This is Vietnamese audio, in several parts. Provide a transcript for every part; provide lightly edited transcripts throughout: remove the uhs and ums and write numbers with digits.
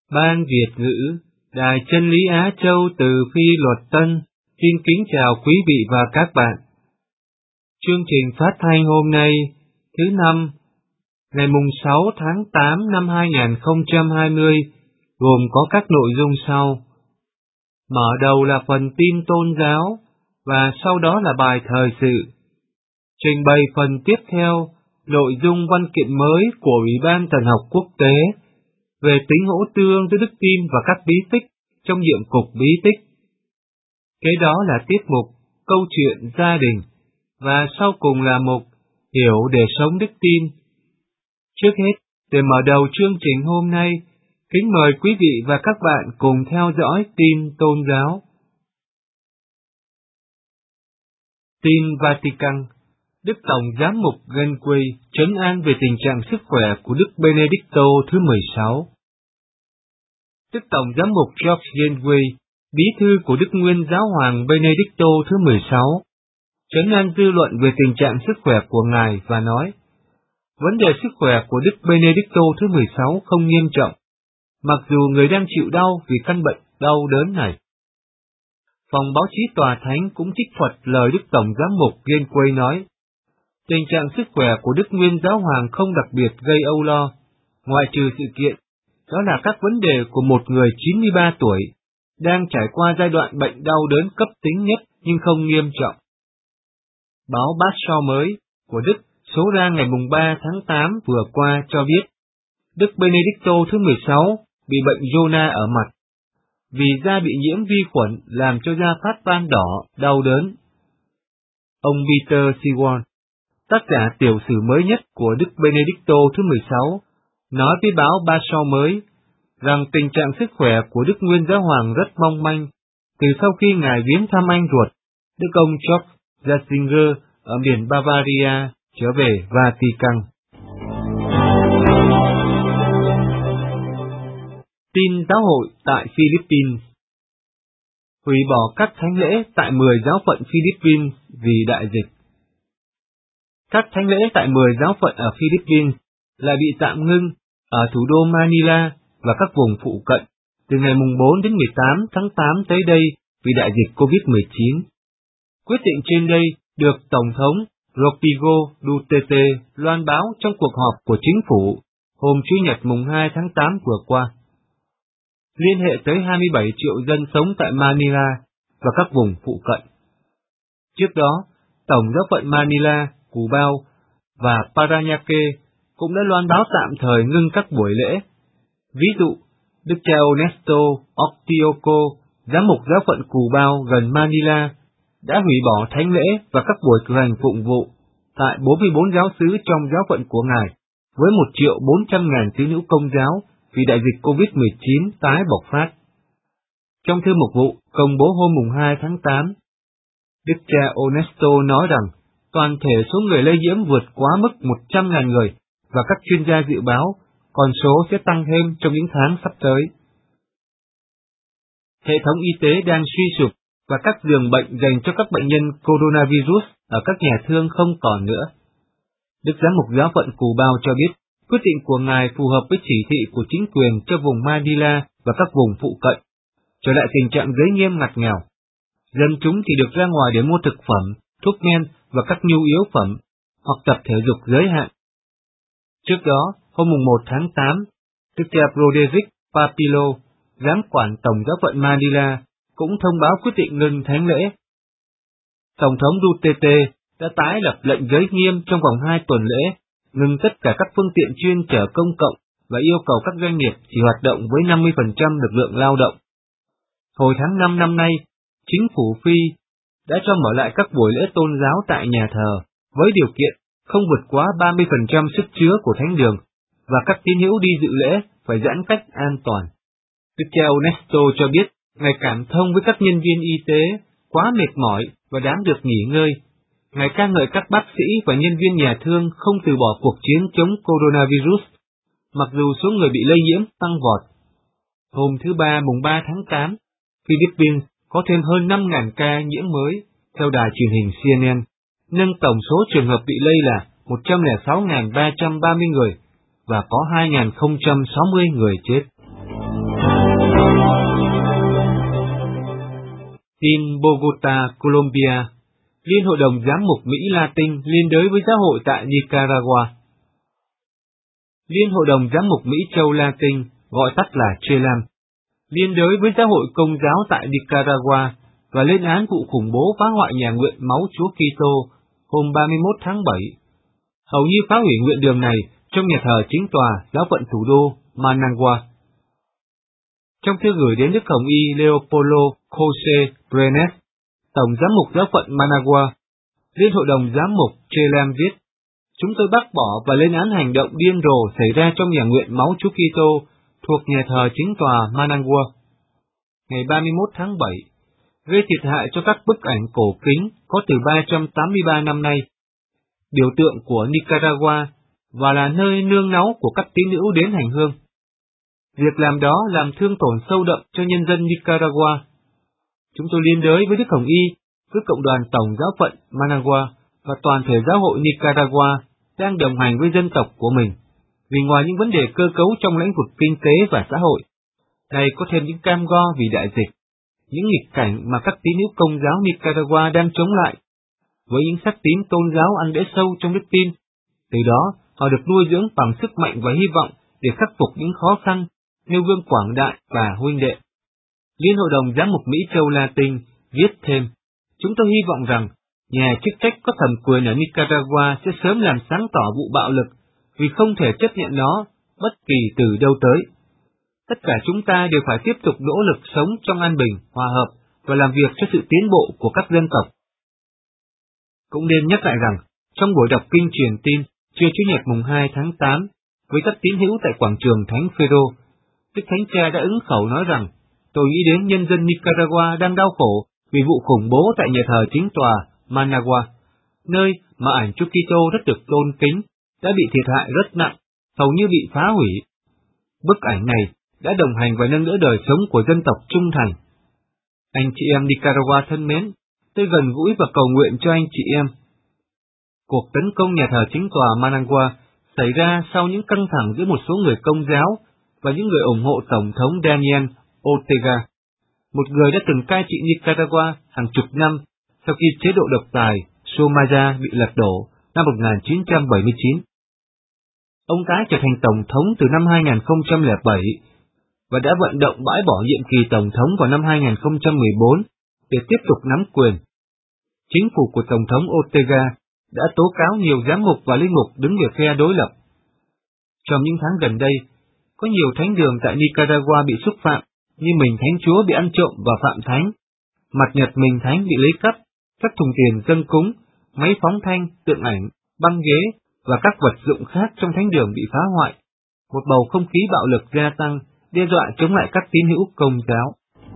Ban Việt ngữ, Đài Chân lý Á Châu từ Phi Luật Tân, xin kính chào quý vị và các bạn. Chương trình phát thanh hôm nay, thứ Năm, ngày 6 tháng 8 năm 2020, gồm có các nội dung sau. Mở đầu là phần tin tôn giáo, và sau đó là bài thời sự. Trình bày phần tiếp theo, nội dung văn kiện mới của Ủy ban Thần học Quốc tế về tính hỗ tương giữa đức tin và các bí tích trong nhiệm cục bí tích. Kế đó là tiết mục câu chuyện gia đình, và sau cùng là mục hiểu để sống đức tin. Trước hết, để mở đầu chương trình hôm nay, kính mời quý vị và các bạn cùng theo dõi tin tôn giáo. Tin Vatican. Đức Tổng Giám mục Genway trấn an về tình trạng sức khỏe của Đức Benedicto thứ 16. Đức Tổng Giám mục George Genway, bí thư của Đức Nguyên Giáo hoàng Benedicto thứ 16, trấn an dư luận về tình trạng sức khỏe của Ngài và nói, vấn đề sức khỏe của Đức Benedicto thứ 16 không nghiêm trọng, mặc dù người đang chịu đau vì căn bệnh đau đớn này. Phòng báo chí Tòa Thánh cũng trích thuật lời Đức Tổng Giám mục Genway nói, tình trạng sức khỏe của Đức Nguyên Giáo hoàng không đặc biệt gây âu lo, ngoại trừ sự kiện, đó là các vấn đề của một người 93 tuổi, đang trải qua giai đoạn bệnh đau đớn cấp tính nhất nhưng không nghiêm trọng. Báo Bát So mới của Đức số ra ngày 3 tháng 8 vừa qua cho biết, Đức Benedicto thứ 16 bị bệnh Jonah ở mặt, vì da bị nhiễm vi khuẩn làm cho da phát ban đỏ, đau đớn. Ông Peter Siwan, tác giả tiểu sử mới nhất của Đức Benedicto thứ 16, nói với báo Ba So mới rằng tình trạng sức khỏe của Đức Nguyên Giáo hoàng rất mong manh từ sau khi Ngài viếng thăm anh ruột, Đức ông George Ratzinger ở miền Bavaria trở về Vatican. Tin giáo hội tại Philippines. Hủy bỏ các thánh lễ tại 10 giáo phận Philippines vì đại dịch. Các thánh lễ tại 10 giáo phận ở Philippines lại bị tạm ngưng ở thủ đô Manila và các vùng phụ cận từ ngày 4 đến 18 tháng 8 tới đây vì đại dịch COVID-19. Quyết định trên đây được Tổng thống Rodrigo Duterte loan báo trong cuộc họp của chính phủ hôm Chủ nhật 2 tháng 8 vừa qua. Liên hệ tới 27 triệu dân sống tại Manila và các vùng phụ cận. Trước đó, Tổng giáo phận Manila, Cubao và Parañaque cũng đã loan báo tạm thời ngưng các buổi lễ. Ví dụ, Đức cha Ernesto Octioco, giám mục giáo phận Cubao gần Manila, đã hủy bỏ thánh lễ và các buổi cử hành phụng vụ tại 44 giáo xứ trong giáo phận của Ngài, với 1.400.000 tín hữu Công giáo vì đại dịch COVID-19 tái bộc phát. Trong thư mục vụ công bố hôm 2 tháng 8, Đức cha Ernesto nói rằng toàn thể số người lây nhiễm vượt quá mức 100.000 người và các chuyên gia dự báo con số sẽ tăng thêm trong những tháng sắp tới. Hệ thống y tế đang suy sụp và các giường bệnh dành cho các bệnh nhân coronavirus ở các nhà thương không còn nữa. Đức Giám mục giáo phận Cubao cho biết, quyết định của Ngài phù hợp với chỉ thị của chính quyền cho vùng Manila và các vùng phụ cận, trở lại tình trạng giới nghiêm ngặt nghèo. Dân chúng chỉ được ra ngoài để mua thực phẩm, thuốc men và các nhu yếu phẩm, hoặc tập thể dục giới hạn. Trước đó, hôm 1 tháng 8, Đức cha Broderick Papilo, giám quản Tổng giáo phận Manila, cũng thông báo quyết định ngừng thánh lễ. Tổng thống Duterte đã tái lập lệnh giới nghiêm trong vòng 2 tuần lễ, ngừng tất cả các phương tiện chuyên chở công cộng và yêu cầu các doanh nghiệp chỉ hoạt động với 50% lực lượng lao động. Hồi tháng 5 năm nay, chính phủ Phi đã cho mở lại các buổi lễ tôn giáo tại nhà thờ, với điều kiện không vượt quá 30% sức chứa của thánh đường, và các tín hữu đi dự lễ phải giãn cách an toàn. Đức cha Ernesto cho biết, Ngài cảm thông với các nhân viên y tế quá mệt mỏi và đáng được nghỉ ngơi. Ngài ca ngợi các bác sĩ và nhân viên nhà thương không từ bỏ cuộc chiến chống coronavirus, mặc dù số người bị lây nhiễm tăng vọt. Hôm thứ Ba, 3 tháng 8, Philippines có thêm hơn 5.000 ca nhiễm mới, theo đài truyền hình CNN, nâng tổng số trường hợp bị lây là 106.330 người, và có 2.060 người chết. Tin Bogota, Colombia. Liên hội đồng giám mục Mỹ Latin liên đới với giáo hội tại Nicaragua. Liên hội đồng giám mục Mỹ Châu Latin, gọi tắt là CHELAM, liên đới với giáo hội Công giáo tại Nicaragua và lên án vụ khủng bố phá hoại nhà nguyện Máu Chúa Kitô hôm 31 tháng 7, hầu như phá hủy nguyện đường này trong nhà thờ chính tòa giáo phận thủ đô Managua. Trong thư gửi đến Đức Hồng Y Leopoldo José Brenes, Tổng giám mục giáo phận Managua, Liên hội đồng giám mục CHELAM viết: Chúng tôi bác bỏ và lên án hành động điên rồ xảy ra trong nhà nguyện Máu Chúa Kitô thuộc nhà thờ chính tòa Managua. Ngày 31 tháng 7, gây thiệt hại cho các bức ảnh cổ kính có từ 383 năm nay, biểu tượng của Nicaragua và là nơi nương náu của các tín hữu đến hành hương. Việc làm đó làm thương tổn sâu đậm cho nhân dân Nicaragua. Chúng tôi liên đới với Đức Hồng Y, với Cộng đoàn Tổng giáo phận Managua và toàn thể giáo hội Nicaragua đang đồng hành với dân tộc của mình, vì ngoài những vấn đề cơ cấu trong lĩnh vực kinh tế và xã hội, này có thêm những cam go vì đại dịch, những nghịch cảnh mà các tín hữu Công giáo Nicaragua đang chống lại, với những sắc tín tôn giáo ăn để sâu trong đức tin. Từ đó, họ được nuôi dưỡng bằng sức mạnh và hy vọng để khắc phục những khó khăn, nêu gương quảng đại và huynh đệ. Liên hội đồng giám mục Mỹ Châu Latin viết thêm: Chúng tôi hy vọng rằng nhà chức trách có thẩm quyền ở Nicaragua sẽ sớm làm sáng tỏ vụ bạo lực, vì không thể chấp nhận nó bất kỳ từ đâu tới. Tất cả chúng ta đều phải tiếp tục nỗ lực sống trong an bình, hòa hợp và làm việc cho sự tiến bộ của các dân tộc. Cũng nên nhắc lại rằng, trong buổi đọc kinh truyền tin trưa Chủ nhật mùng 2 tháng 8 với các tín hữu tại quảng trường Thánh Phêrô, Đức Thánh Cha đã ứng khẩu nói rằng: Tôi nghĩ đến nhân dân Nicaragua đang đau khổ vì vụ khủng bố tại nhà thờ chính tòa Managua, nơi mà ảnh Chúa Kitô rất được tôn kính, đã bị thiệt hại rất nặng, hầu như bị phá hủy. Bức ảnh này đã đồng hành và nâng đỡ đời sống của dân tộc trung thành. Anh chị em Nicaragua thân mến, tôi gần gũi và cầu nguyện cho anh chị em. Cuộc tấn công nhà thờ chính tòa Managua xảy ra sau những căng thẳng giữa một số người Công giáo và những người ủng hộ Tổng thống Daniel Ortega, một người đã từng cai trị Nicaragua hàng chục năm sau khi chế độ độc tài Somaya bị lật đổ năm 1979. Ông tái trở thành Tổng thống từ năm 2007 và đã vận động bãi bỏ nhiệm kỳ Tổng thống vào năm 2014 để tiếp tục nắm quyền. Chính phủ của Tổng thống Ortega đã tố cáo nhiều giám mục và linh mục đứng về phe đối lập. Trong những tháng gần đây, có nhiều thánh đường tại Nicaragua bị xúc phạm, như mình Thánh Chúa bị ăn trộm và phạm thánh, mặt nhật mình Thánh bị lấy cắp, các thùng tiền dâng cúng, máy phóng thanh, tượng ảnh, băng ghế và các vật dụng khác trong thánh đường bị phá hoại. Một bầu không khí bạo lực gia tăng, đe dọa chống lại các tín hữu Công giáo.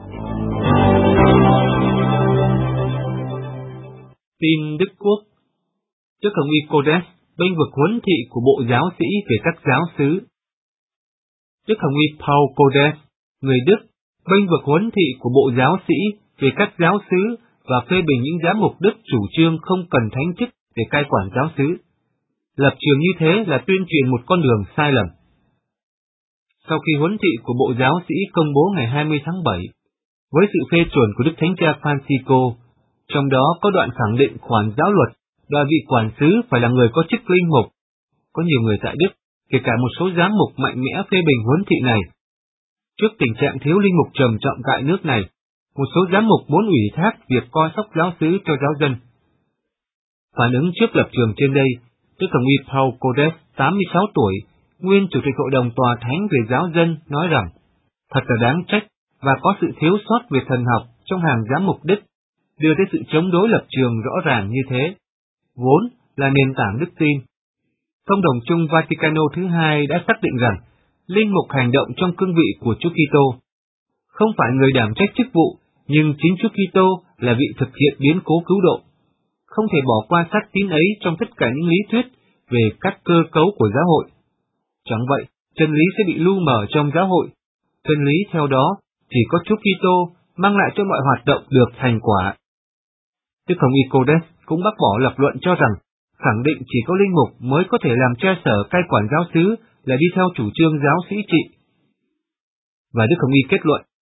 Tin Đức Quốc. Đức Hồng Y Codes bênh vực huấn thị của Bộ Giáo sĩ về các giáo xứ. Đức Hồng Y Paul Codes, người Đức, bênh vực huấn thị của Bộ Giáo sĩ về các giáo xứ và phê bình những giám mục Đức chủ trương không cần thánh chức để cai quản giáo xứ. Lập trường như thế là tuyên truyền một con đường sai lầm. Sau khi huấn thị của Bộ Giáo sĩ công bố ngày 20 tháng 7, với sự phê chuẩn của Đức Thánh Cha Francisco, trong đó có đoạn khẳng định khoản giáo luật đòi vị quản xứ phải là người có chức linh mục, có nhiều người tại Đức, kể cả một số giám mục mạnh mẽ phê bình huấn thị này. Trước tình trạng thiếu linh mục trầm trọng tại nước này, một số giám mục muốn ủy thác việc coi sóc giáo xứ cho giáo dân. Phản ứng trước lập trường trên đây, Đức Hồng Y Paul Codes, 86 tuổi, nguyên Chủ tịch Hội đồng Tòa Thánh về giáo dân, nói rằng, thật là đáng trách và có sự thiếu sót về thần học trong hàng giám mục Đức, đưa tới sự chống đối lập trường rõ ràng như thế, vốn là nền tảng đức tin. Thông đồng chung Vaticano thứ hai đã xác định rằng, linh mục hành động trong cương vị của Chúa Kitô, không phải người đảm trách chức vụ, nhưng chính Chúa Kitô là vị thực hiện biến cố cứu độ. Không thể bỏ qua xác tín ấy trong tất cả những lý thuyết về các cơ cấu của giáo hội. Chẳng vậy, chân lý sẽ bị lu mờ trong giáo hội. Chân lý theo đó chỉ có Chúa Kitô mang lại cho mọi hoạt động được thành quả. Đức Hồng Y Codes cũng bác bỏ lập luận cho rằng khẳng định chỉ có linh mục mới có thể làm cha sở cai quản giáo xứ là đi theo chủ trương giáo sĩ trị. Và Đức Hồng Y kết luận,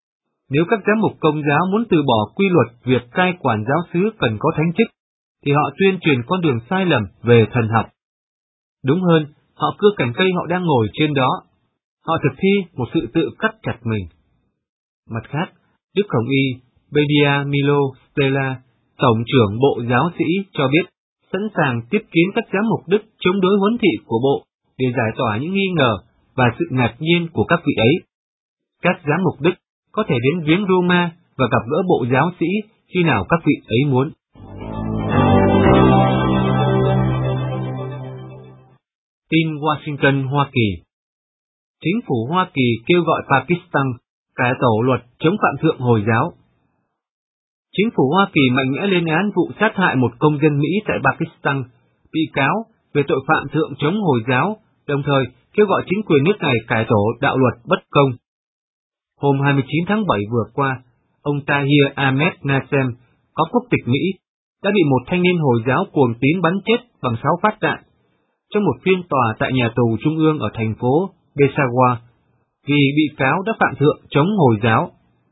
Nếu các giám mục Công giáo muốn từ bỏ quy luật việc cai quản giáo xứ cần có thánh chức, thì họ tuyên truyền con đường sai lầm về thần học. Đúng hơn, họ cưa cành cây họ đang ngồi trên đó. Họ thực thi một sự tự cắt chặt mình. Mặt khác, Đức Hồng Y Bediamilo Stella, Tổng trưởng Bộ Giáo sĩ cho biết, sẵn sàng tiếp kiến các giám mục Đức chống đối huấn thị của Bộ để giải tỏa những nghi ngờ và sự ngạc nhiên của các vị ấy. Các giám mục Đức có thể đến viếng Roma và gặp gỡ Bộ Giáo sĩ khi nào các vị ấy muốn. Tin Washington, Hoa Kỳ. Chính phủ Hoa Kỳ kêu gọi Pakistan cải tổ luật chống phạm thượng Hồi giáo. Chính phủ Hoa Kỳ mạnh mẽ lên án vụ sát hại một công dân Mỹ tại Pakistan, bị cáo về tội phạm thượng chống Hồi giáo, đồng thời kêu gọi chính quyền nước này cải tổ đạo luật bất công. Hôm 29 tháng 7 vừa qua, ông Tahir Ahmed Nasem, có quốc tịch Mỹ, đã bị một thanh niên Hồi giáo cuồng tín bắn chết bằng 6 phát đạn trong một phiên tòa tại nhà tù trung ương ở thành phố Peshawar, vì bị cáo đã phạm thượng chống Hồi giáo.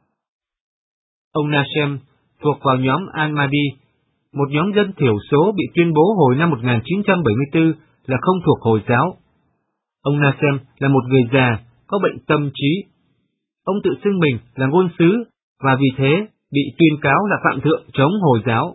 Ông Nasem thuộc vào nhóm Ahmadi, một nhóm dân thiểu số bị tuyên bố hồi năm 1974 là không thuộc Hồi giáo. Ông Nasem là một người già, có bệnh tâm trí. Ông tự xưng mình là ngôn sứ và vì thế bị tuyên cáo là phạm thượng chống Hồi giáo.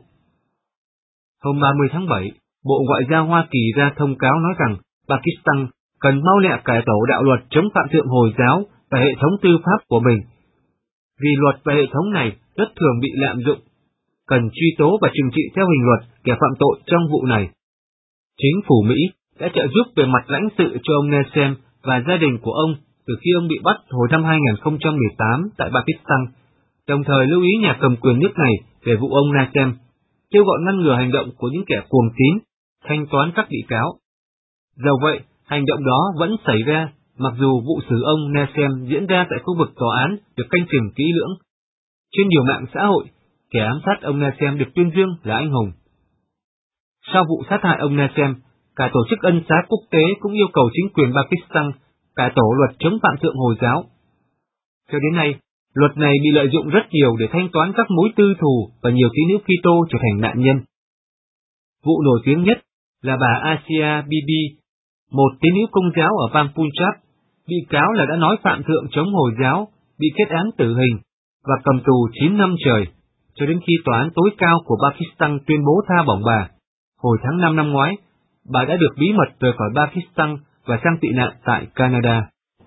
Hôm 30 tháng 7, Bộ Ngoại giao Hoa Kỳ ra thông cáo nói rằng Pakistan cần mau lẹ cải tổ đạo luật chống phạm thượng Hồi giáo và hệ thống tư pháp của mình. Vì luật và hệ thống này rất thường bị lạm dụng, cần truy tố và trừng trị theo hình luật kẻ phạm tội trong vụ này. Chính phủ Mỹ đã trợ giúp về mặt lãnh sự cho ông Nasem và gia đình của ông từ khi ông bị bắt hồi năm 2018 tại Pakistan, đồng thời lưu ý nhà cầm quyền nước này về vụ ông Nasem, kêu gọi ngăn ngừa hành động của những kẻ cuồng tín, thanh toán các bị cáo. Dẫu vậy, hành động đó vẫn xảy ra, mặc dù vụ xử ông Nasem diễn ra tại khu vực tòa án được canh chừng kỹ lưỡng. Trên nhiều mạng xã hội, kẻ ám sát ông Nasem được tuyên dương là anh hùng. Sau vụ sát hại ông Nasem, cả Tổ chức Ân xá Quốc tế cũng yêu cầu chính quyền Pakistan cải tổ luật chống phạm thượng Hồi giáo. Cho đến nay, luật này bị lợi dụng rất nhiều để thanh toán các mối tư thù và nhiều tín hữu Kitô trở thành nạn nhân. Vụ nổi tiếng nhất là bà Asia Bibi, một tín hữu Công giáo ở bang Punjab, bị cáo là đã nói phạm thượng chống Hồi giáo, bị kết án tử hình và cầm tù 9 năm trời, cho đến khi tòa án tối cao của Pakistan tuyên bố tha bổng bà. Hồi tháng 5 năm ngoái, bà đã được bí mật rời khỏi Pakistan và sang tị nạn tại Canada.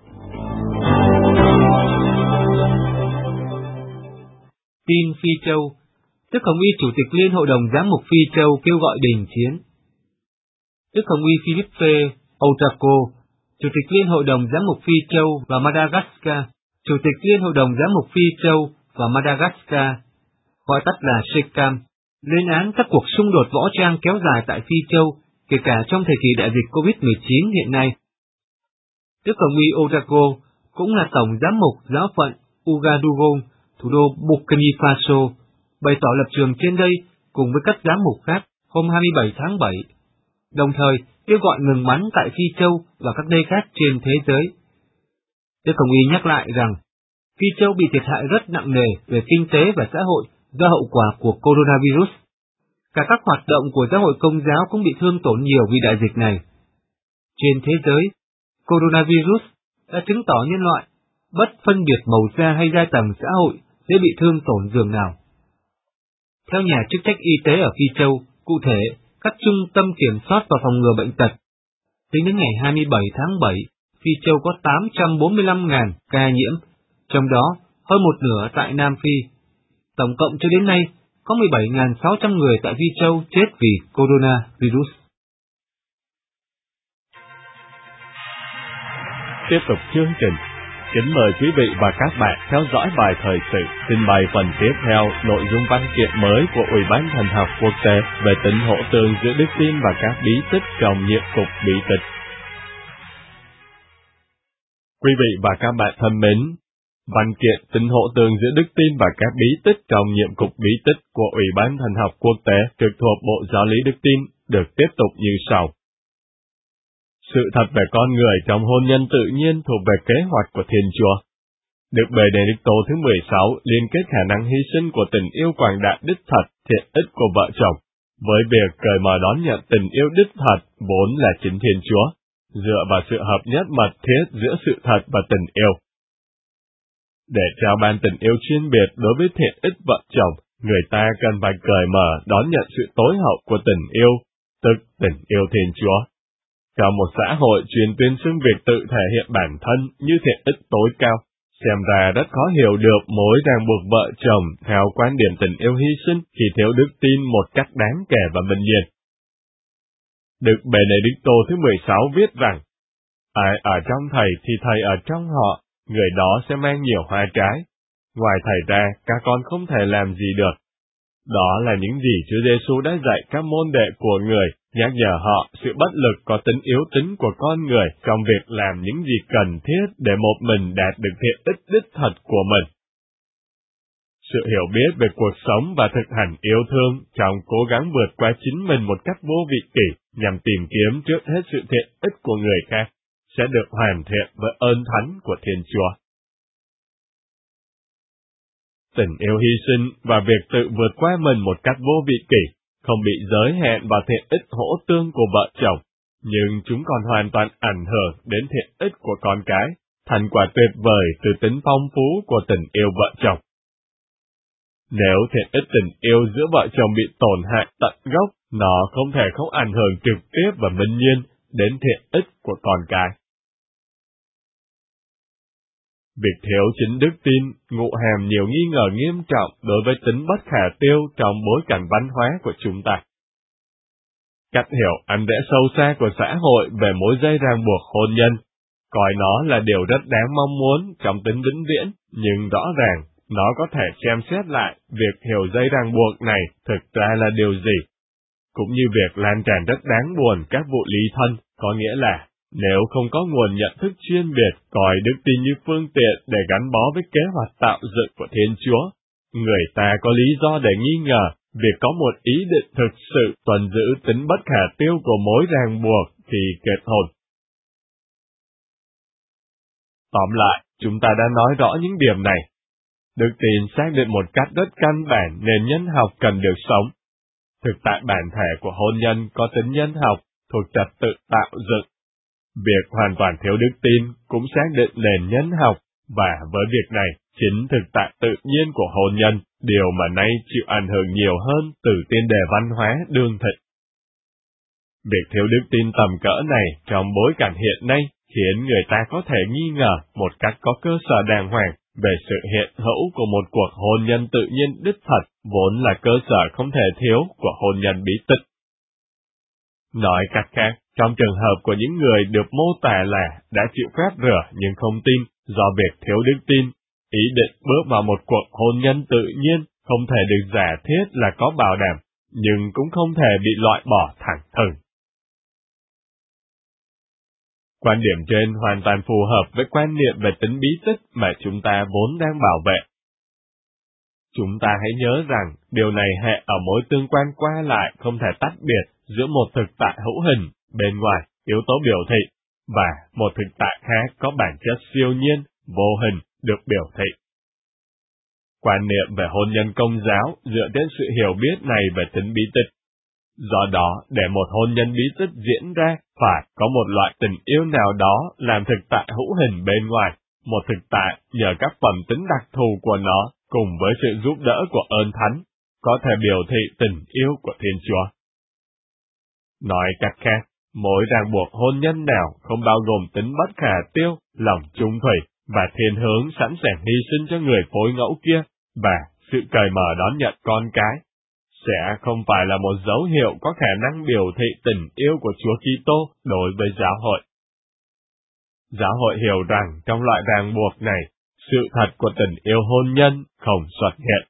Tin Phi Châu. Đức Hồng Y Chủ tịch Liên Hội đồng Giám mục Phi Châu kêu gọi đình chiến. Đức Hồng Y Philippe Otaco, Chủ tịch Liên Hội đồng Giám mục Phi Châu và Madagascar, Chủ tịch Liên Hội đồng Giám mục Phi Châu và Madagascar, gọi tắt là SECAM, lên án các cuộc xung đột võ trang kéo dài tại Phi Châu, kể cả trong thời kỳ đại dịch COVID-19 hiện nay. Đức Hồng Y Otaco cũng là Tổng Giám mục Giáo phận Ouagadougou, thủ đô Burkina Faso, bày tỏ lập trường trên đây cùng với các giám mục khác hôm 27 tháng 7, đồng thời kêu gọi ngừng bắn tại Phi Châu và các nơi khác trên thế giới. Đức Hồng Y nhắc lại rằng, Phi Châu bị thiệt hại rất nặng nề về kinh tế và xã hội do hậu quả của coronavirus. Cả các hoạt động của giáo hội Công giáo cũng bị thương tổn nhiều vì đại dịch này. Trên thế giới, coronavirus đã chứng tỏ nhân loại, bất phân biệt màu da hay giai tầng xã hội, dễ bị thương tổn dường nào. Theo nhà chức trách y tế ở Phi Châu, cụ thể, các trung tâm kiểm soát và phòng ngừa bệnh tật, tính đến ngày 27 tháng 7, Phi Châu có 845.000 ca nhiễm, trong đó hơn một nửa tại Nam Phi. Tổng cộng cho đến nay, có 17.600 người tại Phi Châu chết vì coronavirus. Tiếp tục chương trình, kính mời quý vị và các bạn theo dõi bài thời sự trình bày phần tiếp theo nội dung văn kiện mới của Ủy ban Thần học Quốc tế về tính hỗ tương giữa đức tin và các bí tích trong nhiệm cục bí tích. Quý vị và các bạn thân mến, văn kiện tính hỗ tương giữa đức tin và các bí tích trong nhiệm cục bí tích của Ủy ban Thần học Quốc tế trực thuộc Bộ Giáo lý Đức tin được tiếp tục như sau. Sự thật về con người trong hôn nhân tự nhiên thuộc về kế hoạch của Thiên Chúa. Đức Benedicto thứ 16 liên kết khả năng hy sinh của tình yêu quảng đại đích thật, thiện ích của vợ chồng, với việc cởi mở đón nhận tình yêu đích thật vốn là chính Thiên Chúa, dựa vào sự hợp nhất mật thiết giữa sự thật và tình yêu. Để trao ban tình yêu chuyên biệt đối với thiện ích vợ chồng, người ta cần phải cởi mở đón nhận sự tối hậu của tình yêu, tức tình yêu Thiên Chúa. Trong một xã hội truyền tuyên xưng việc tự thể hiện bản thân như thiện ích tối cao, xem ra rất khó hiểu được mối ràng buộc vợ chồng theo quan điểm tình yêu hy sinh khi thiếu đức tin một cách đáng kể và bình nhiên. Đức Benedicto thứ 16 viết rằng, ai ở trong thầy thì thầy ở trong họ, người đó sẽ mang nhiều hoa trái. Ngoài thầy ra, các con không thể làm gì được. Đó là những gì Chúa Giêsu đã dạy các môn đệ của người, nhắc nhở họ sự bất lực có tính yếu tính của con người trong việc làm những gì cần thiết để một mình đạt được thiện ích đích thật của mình. Sự hiểu biết về cuộc sống và thực hành yêu thương trong cố gắng vượt qua chính mình một cách vô vị kỷ nhằm tìm kiếm trước hết sự thiện ích của người khác sẽ được hoàn thiện với ơn thánh của Thiên Chúa. Tình yêu hy sinh và việc tự vượt qua mình một cách vô vị kỷ, không bị giới hạn vào thiện ích hỗ tương của vợ chồng, nhưng chúng còn hoàn toàn ảnh hưởng đến thiện ích của con cái, thành quả tuyệt vời từ tính phong phú của tình yêu vợ chồng. Nếu thiện ích tình yêu giữa vợ chồng bị tổn hại tận gốc, nó không thể không ảnh hưởng trực tiếp và minh nhiên đến thiện ích của con cái. Việc thiếu chính đức tin ngụ hàm nhiều nghi ngờ nghiêm trọng đối với tính bất khả tiêu trong bối cảnh văn hóa của chúng ta. Cách hiểu ăn rẽ sâu xa của xã hội về mối dây ràng buộc hôn nhân, coi nó là điều rất đáng mong muốn trong tính vĩnh viễn, nhưng rõ ràng nó có thể xem xét lại việc hiểu dây ràng buộc này thực ra là điều gì, cũng như việc lan tràn rất đáng buồn các vụ ly thân, có nghĩa là nếu không có nguồn nhận thức chuyên biệt coi đức tin như phương tiện để gắn bó với kế hoạch tạo dựng của Thiên Chúa, người ta có lý do để nghi ngờ việc có một ý định thực sự tuân giữ tính bất khả tiêu của mối ràng buộc khi kết hôn. Tóm lại, chúng ta đã nói rõ những điểm này. Đức tin xác định một cách rất căn bản nền nhân học cần được sống. Thực tại bản thể của hôn nhân có tính nhân học thuộc trật tự tạo dựng. Việc hoàn toàn thiếu đức tin cũng xác định nền nhân học, và với việc này, chính thực tại tự nhiên của hôn nhân, điều mà nay chịu ảnh hưởng nhiều hơn từ tiền đề văn hóa đương thịnh. Việc thiếu đức tin tầm cỡ này trong bối cảnh hiện nay khiến người ta có thể nghi ngờ một cách có cơ sở đàng hoàng về sự hiện hữu của một cuộc hôn nhân tự nhiên đích thật, vốn là cơ sở không thể thiếu của hôn nhân bí tích. Nói cách khác, trong trường hợp của những người được mô tả là đã chịu phép rửa nhưng không tin do việc thiếu đức tin, ý định bước vào một cuộc hôn nhân tự nhiên không thể được giả thiết là có bảo đảm, nhưng cũng không thể bị loại bỏ thẳng thừng. Quan điểm trên hoàn toàn phù hợp với quan niệm về tính bí tích mà chúng ta vốn đang bảo vệ. Chúng ta hãy nhớ rằng điều này hệ ở mối tương quan qua lại không thể tách biệt giữa một thực tại hữu hình, bên ngoài, yếu tố biểu thị, và một thực tại khác có bản chất siêu nhiên, vô hình, được biểu thị. Quan niệm về hôn nhân Công giáo dựa trên sự hiểu biết này về tính bí tích. Do đó, để một hôn nhân bí tích diễn ra, phải có một loại tình yêu nào đó làm thực tại hữu hình bên ngoài, một thực tại nhờ các phẩm tính đặc thù của nó, cùng với sự giúp đỡ của ơn thánh, có thể biểu thị tình yêu của Thiên Chúa. Nói cách khác, mối ràng buộc hôn nhân nào không bao gồm tính bất khả tiêu, lòng trung thủy, và thiên hướng sẵn sàng hy sinh cho người phối ngẫu kia, và sự cởi mở đón nhận con cái, sẽ không phải là một dấu hiệu có khả năng biểu thị tình yêu của Chúa Kitô đối với giáo hội. Giáo hội hiểu rằng trong loại ràng buộc này, sự thật của tình yêu hôn nhân không xuất hiện.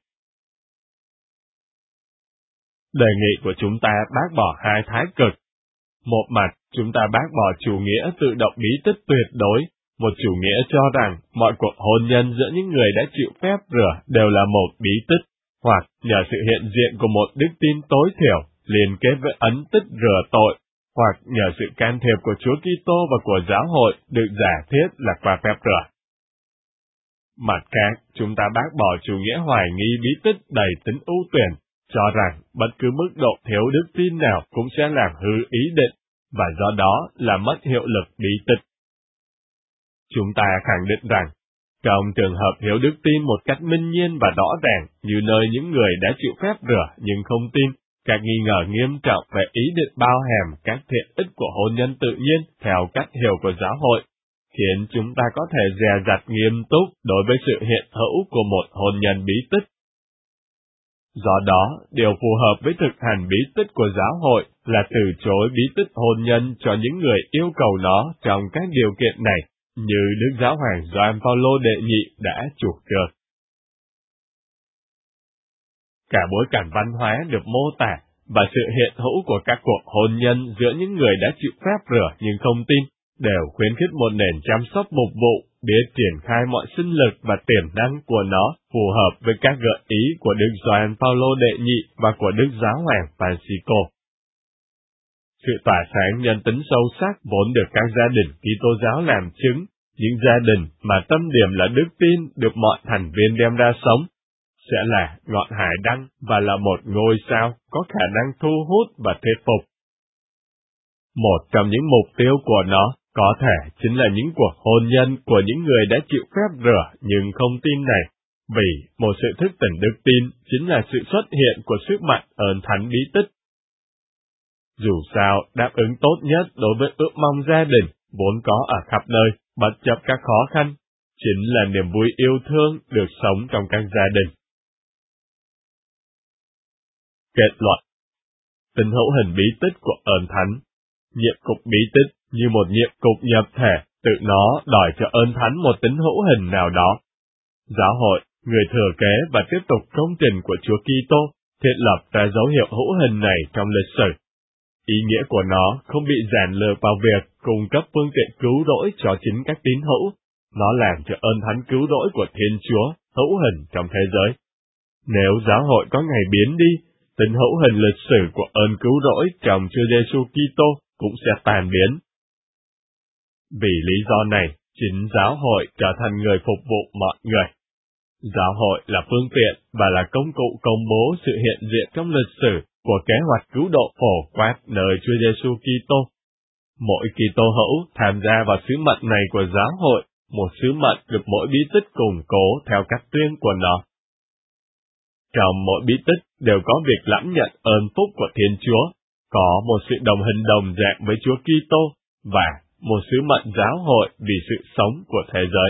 Đề nghị của chúng ta bác bỏ hai thái cực. Một mặt, chúng ta bác bỏ chủ nghĩa tự động bí tích tuyệt đối, một chủ nghĩa cho rằng mọi cuộc hôn nhân giữa những người đã chịu phép rửa đều là một bí tích, hoặc nhờ sự hiện diện của một đức tin tối thiểu liên kết với ấn tích rửa tội, hoặc nhờ sự can thiệp của Chúa Kitô và của giáo hội được giả thiết là qua phép rửa. Mặt khác, chúng ta bác bỏ chủ nghĩa hoài nghi bí tích đầy tính ưu tuyển, cho rằng bất cứ mức độ thiếu đức tin nào cũng sẽ làm hư ý định, và do đó là mất hiệu lực bí tích. Chúng ta khẳng định rằng, trong trường hợp thiếu đức tin một cách minh nhiên và rõ ràng, như nơi những người đã chịu phép rửa nhưng không tin, các nghi ngờ nghiêm trọng về ý định bao hàm các thiện ích của hôn nhân tự nhiên theo cách hiểu của giáo hội, khiến chúng ta có thể dè dặt nghiêm túc đối với sự hiện hữu của một hôn nhân bí tích. Do đó, điều phù hợp với thực hành bí tích của giáo hội là từ chối bí tích hôn nhân cho những người yêu cầu nó trong các điều kiện này, như Đức Giáo hoàng Gioan Phaolô đệ nhị đã chủ trương. Cả bối cảnh văn hóa được mô tả và sự hiện hữu của các cuộc hôn nhân giữa những người đã chịu phép rửa nhưng không tin đều khuyến khích một nền chăm sóc mục vụ, biết triển khai mọi sinh lực và tiềm năng của nó phù hợp với các gợi ý của Đức Gioan Phaolô đệ nhị và của Đức Giáo hoàng Francisco. Sự tỏa sáng nhân tính sâu sắc vốn được các gia đình Kitô giáo làm chứng, những gia đình mà tâm điểm là đức tin được mọi thành viên đem ra sống, sẽ là ngọn hải đăng và là một ngôi sao có khả năng thu hút và thuyết phục. Một trong những mục tiêu của nó có thể chính là những cuộc hôn nhân của những người đã chịu phép rửa nhưng không tin này, vì một sự thức tỉnh đức tin chính là sự xuất hiện của sức mạnh ơn thánh bí tích. Dù sao, đáp ứng tốt nhất đối với ước mong gia đình vốn có ở khắp nơi, bất chấp các khó khăn, chính là niềm vui yêu thương được sống trong các gia đình. Kết luận: tính hữu hình bí tích của ơn thánh. Nhiệm cục bí tích như một nhiệm cục nhập thể, tự nó đòi cho ơn thánh một tính hữu hình nào đó. Giáo hội, người thừa kế và tiếp tục công trình của Chúa Kitô, thiết lập ra dấu hiệu hữu hình này trong lịch sử. Ý nghĩa của nó không bị giản lược vào việc cung cấp phương tiện cứu rỗi cho chính các tín hữu. Nó làm cho ơn thánh cứu rỗi của Thiên Chúa hữu hình trong thế giới. Nếu giáo hội có ngày biến đi, tính hữu hình lịch sử của ơn cứu rỗi trong Chúa Giêsu Kitô cũng sẽ tan biến. Vì lý do này, chính giáo hội trở thành người phục vụ mọi người. Giáo hội là phương tiện và là công cụ công bố sự hiện diện trong lịch sử của kế hoạch cứu độ phổ quát nơi Chúa Giêsu Kitô. Mỗi Kitô hữu tham gia vào sứ mệnh này của giáo hội, một sứ mệnh được mỗi bí tích củng cố theo cách tuyên của nó. Trong mỗi bí tích đều có việc lãnh nhận ơn phúc của Thiên Chúa, có một sự đồng hình đồng dạng với Chúa Kitô và một sứ mệnh giáo hội vì sự sống của thế giới.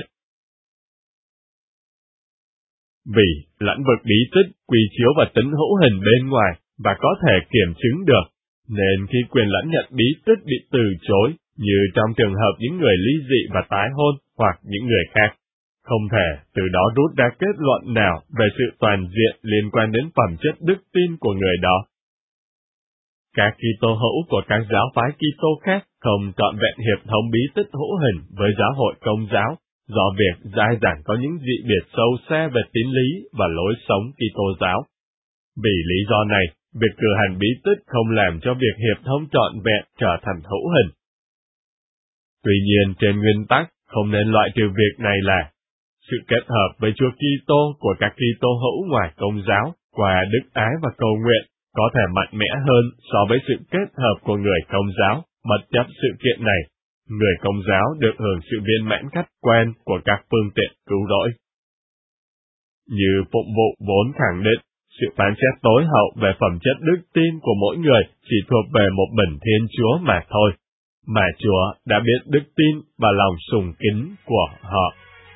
Vì lãnh vực bí tích quy chiếu vào tính hữu hình bên ngoài và có thể kiểm chứng được, nên khi quyền lãnh nhận bí tích bị từ chối, như trong trường hợp những người ly dị và tái hôn hoặc những người khác, không thể từ đó rút ra kết luận nào về sự toàn diện liên quan đến phẩm chất đức tin của người đó. Các Kitô hữu của các giáo phái Kitô khác không trọn vẹn hiệp thống bí tích hữu hình với giáo hội Công giáo, do việc dai dẳng có những dị biệt sâu xa về tín lý và lối sống Kitô giáo. Vì lý do này, việc cử hành bí tích không làm cho việc hiệp thống trọn vẹn trở thành hữu hình. Tuy nhiên, trên nguyên tắc, không nên loại trừ việc này là sự kết hợp với Chúa Kitô của các Kitô hữu ngoài Công giáo qua đức ái và cầu nguyện có thể mạnh mẽ hơn so với sự kết hợp của người Công giáo. Bất chấp sự kiện này, người Công giáo được hưởng sự viên mãn khách quan của các phương tiện cứu rỗi. Như phụng vụ vốn khẳng định, sự phán xét tối hậu về phẩm chất đức tin của mỗi người chỉ thuộc về một mình Thiên Chúa mà thôi, mà Chúa đã biết đức tin và lòng sùng kính của họ.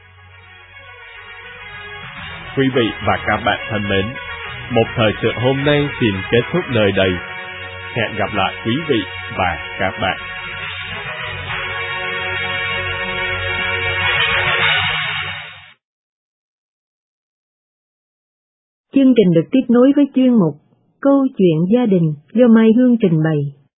Quý vị và các bạn thân mến, một thời sự hôm nay xin kết thúc nơi đây. Hẹn gặp lại quý vị và các bạn. Chương trình được tiếp nối với chuyên mục Câu chuyện gia đình do Mai Hương trình bày.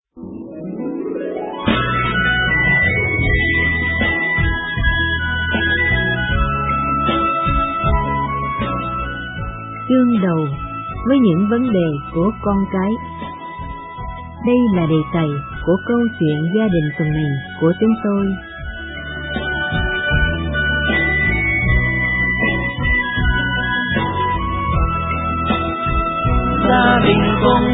Chương đầu với những vấn đề của con cái. Đây là đề tài của câu chuyện gia đình tuần này của chúng tôi.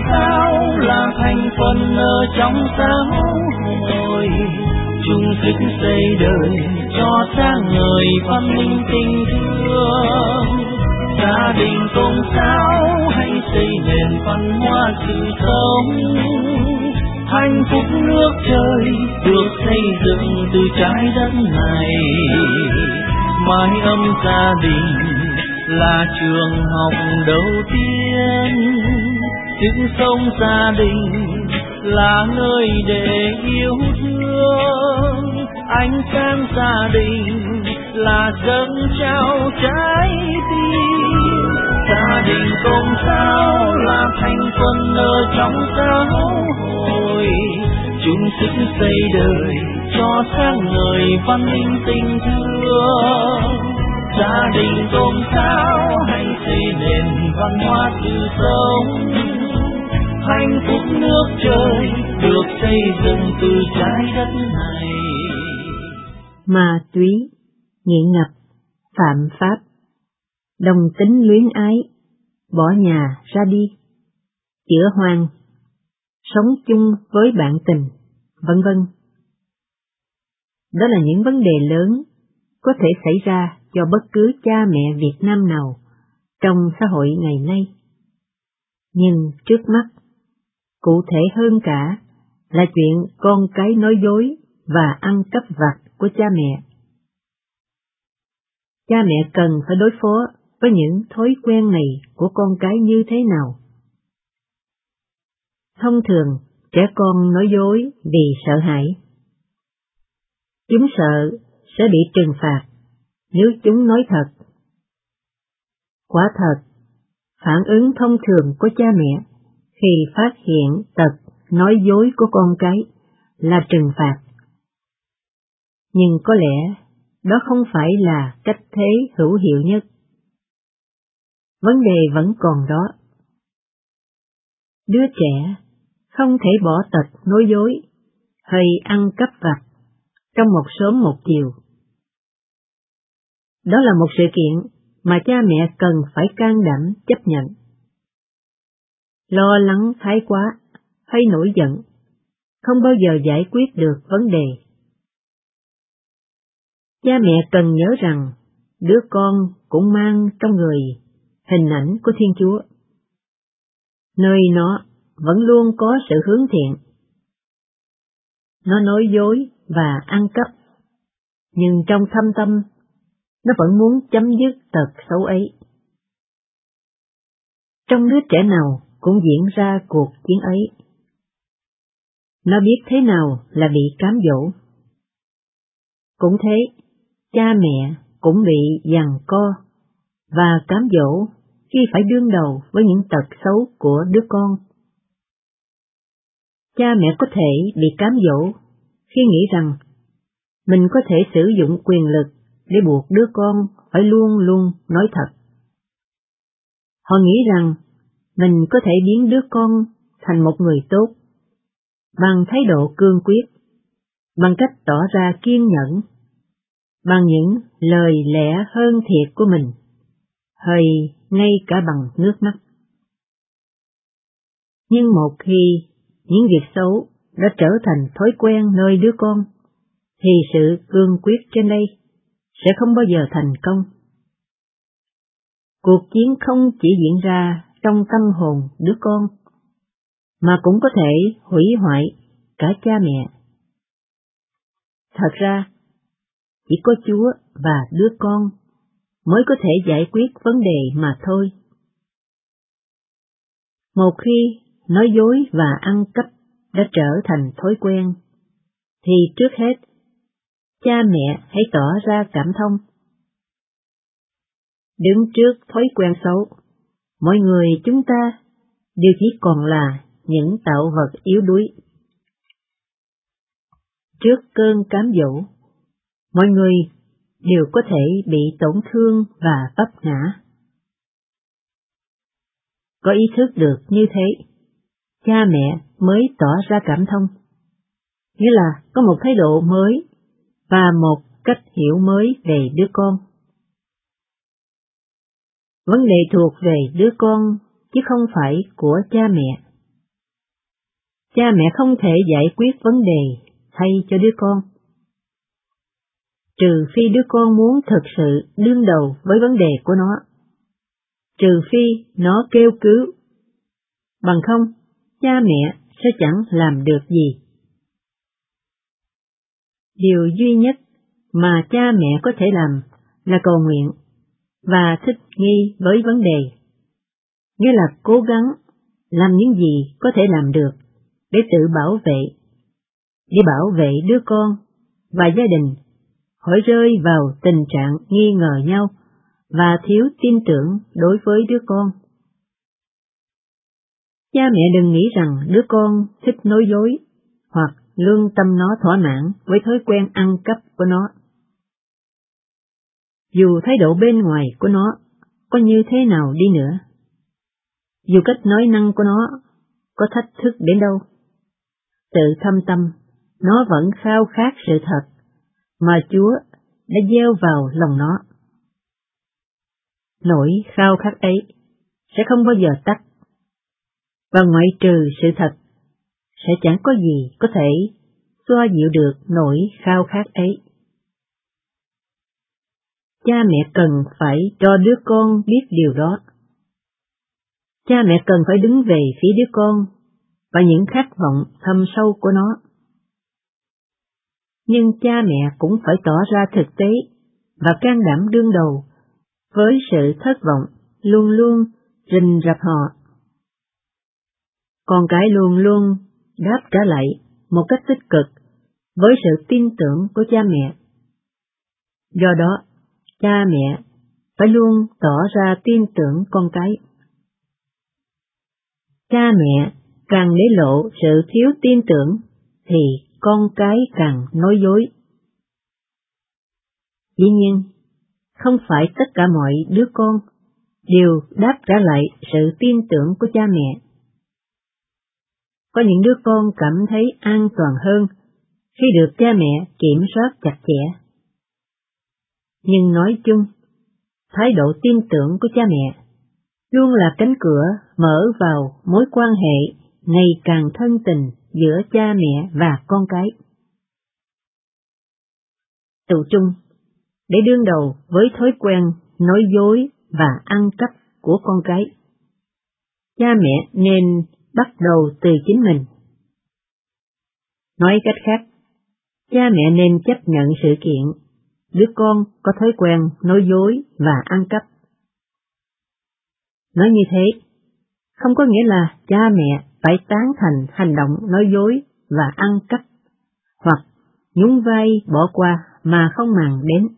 sao là thành phần ở trong xã hội, chung sức xây đời cho sáng ngời văn minh tình thương. Gia đình cùng sao hãy xây nền văn hóa sự sống, hạnh phúc nước trời được xây dựng từ trái đất này. Mái ấm gia đình là trường học đầu tiên, tiếng sống gia đình là nơi để yêu thương. Ánh sáng gia đình là dâng trao trái tim. Gia đình cùng sao là thành phần ở trong xã hội, chung sức xây đời cho sáng ngời văn minh tình thương. Gia đình cùng sao hãy xây nền văn hóa tự sống, hạnh phúc nước trời được xây dựng từ trái đất này. Ma túy, nghiện ngập, phạm pháp, đồng tính luyến ái, bỏ nhà ra đi, chữa hoang, sống chung với bạn tình, vân vân. Đó là những vấn đề lớn có thể xảy ra cho bất cứ cha mẹ Việt Nam nào trong xã hội ngày nay. Nhưng trước mắt, cụ thể hơn cả là chuyện con cái nói dối và ăn cắp vặt của cha mẹ. Cha mẹ cần phải đối phó với những thói quen này của con cái như thế nào? Thông thường, trẻ con nói dối vì sợ hãi. Chúng sợ sẽ bị trừng phạt nếu chúng nói thật. Quả thật, phản ứng thông thường của cha mẹ khi phát hiện tật nói dối của con cái là trừng phạt. Nhưng có lẽ đó không phải là cách thế hữu hiệu nhất. Vấn đề vẫn còn đó. Đứa trẻ không thể bỏ tật nói dối hay ăn cắp vặt trong một sớm một chiều. Đó là một sự kiện mà cha mẹ cần phải can đảm chấp nhận. Lo lắng thái quá hay nổi giận không bao giờ giải quyết được vấn đề. Cha mẹ cần nhớ rằng đứa con cũng mang trong người hình ảnh của Thiên Chúa. Nơi nó vẫn luôn có sự hướng thiện. Nó nói dối và ăn cắp, nhưng trong thâm tâm, nó vẫn muốn chấm dứt tật xấu ấy. Trong đứa trẻ nào cũng diễn ra cuộc chiến ấy. Nó biết thế nào là bị cám dỗ. Cũng thế, cha mẹ cũng bị giằng co và cám dỗ khi phải đương đầu với những tật xấu của đứa con. Cha mẹ có thể bị cám dỗ khi nghĩ rằng mình có thể sử dụng quyền lực để buộc đứa con phải luôn luôn nói thật. Họ nghĩ rằng mình có thể biến đứa con thành một người tốt bằng thái độ cương quyết, bằng cách tỏ ra kiên nhẫn, bằng những lời lẽ hơn thiệt của mình, hay ngay cả bằng nước mắt. Nhưng một khi những việc xấu đã trở thành thói quen nơi đứa con, thì sự cương quyết trên đây sẽ không bao giờ thành công. Cuộc chiến không chỉ diễn ra trong tâm hồn đứa con, mà cũng có thể hủy hoại cả cha mẹ. Thật ra, chỉ có Chúa và đứa con mới có thể giải quyết vấn đề mà thôi. Một khi nói dối và ăn cắp đã trở thành thói quen, thì trước hết, cha mẹ hãy tỏ ra cảm thông. Đứng trước thói quen xấu, mọi người chúng ta đều chỉ còn là những tạo vật yếu đuối. Trước cơn cám dỗ, mọi người đều có thể bị tổn thương và vấp ngã. Có ý thức được như thế, cha mẹ mới tỏ ra cảm thông, nghĩa là có một thái độ mới và một cách hiểu mới về đứa con. Vấn đề thuộc về đứa con chứ không phải của cha mẹ. cha mẹ không thể giải quyết vấn đề thay cho đứa con, trừ phi đứa con muốn thực sự đương đầu với vấn đề của nó, trừ phi nó kêu cứu. Bằng không, cha mẹ sẽ chẳng làm được gì. Điều duy nhất mà cha mẹ có thể làm là cầu nguyện và thích nghi với vấn đề, nghĩa là cố gắng làm những gì có thể làm được để tự bảo vệ, để bảo vệ đứa con và gia đình khỏi rơi vào tình trạng nghi ngờ nhau và thiếu tin tưởng đối với đứa con. Cha mẹ đừng nghĩ rằng đứa con thích nói dối hoặc lương tâm nó thỏa mãn với thói quen ăn cắp của nó. Dù thái độ bên ngoài của nó có như thế nào đi nữa, dù cách nói năng của nó có thách thức đến đâu, tự thâm tâm nó vẫn khao khát sự thật mà Chúa đã gieo vào lòng nó. Nỗi khao khát ấy sẽ không bao giờ tắt, và ngoại trừ sự thật, sẽ chẳng có gì có thể xoa dịu được nỗi khao khát ấy. Cha mẹ cần phải cho đứa con biết điều đó. Cha mẹ cần phải đứng về phía đứa con và những khát vọng thâm sâu của nó. Nhưng cha mẹ cũng phải tỏ ra thực tế và can đảm đương đầu với sự thất vọng luôn luôn rình rập họ. Con cái luôn luôn đáp trả lại một cách tích cực với sự tin tưởng của cha mẹ. Do đó, cha mẹ phải luôn tỏ ra tin tưởng con cái. Cha mẹ càng để lộ sự thiếu tin tưởng thì con cái càng nói dối. Dĩ nhiên, không phải tất cả mọi đứa con đều đáp trả lại sự tin tưởng của cha mẹ. Có những đứa con cảm thấy an toàn hơn khi được cha mẹ kiểm soát chặt chẽ. Nhưng nói chung, thái độ tin tưởng của cha mẹ luôn là cánh cửa mở vào mối quan hệ ngày càng thân tình giữa cha mẹ và con cái. Tụ chung, để đương đầu với thói quen nói dối và ăn cắp của con cái, cha mẹ nên bắt đầu từ chính mình. Nói cách khác, cha mẹ nên chấp nhận sự kiện đứa con có thói quen nói dối và ăn cắp. Nói như thế, không có nghĩa là cha mẹ phải tán thành hành động nói dối và ăn cắp, hoặc nhún vai bỏ qua mà không màng đến.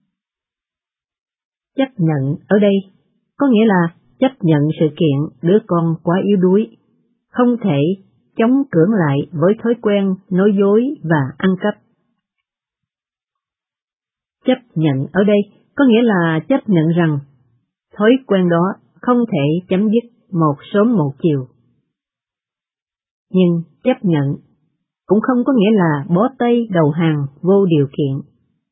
Chấp nhận ở đây có nghĩa là chấp nhận sự kiện đứa con quá yếu đuối, không thể chống cưỡng lại với thói quen nói dối và ăn cắp. Chấp nhận ở đây có nghĩa là chấp nhận rằng thói quen đó không thể chấm dứt một sớm một chiều. Nhưng chấp nhận cũng không có nghĩa là bó tay đầu hàng vô điều kiện.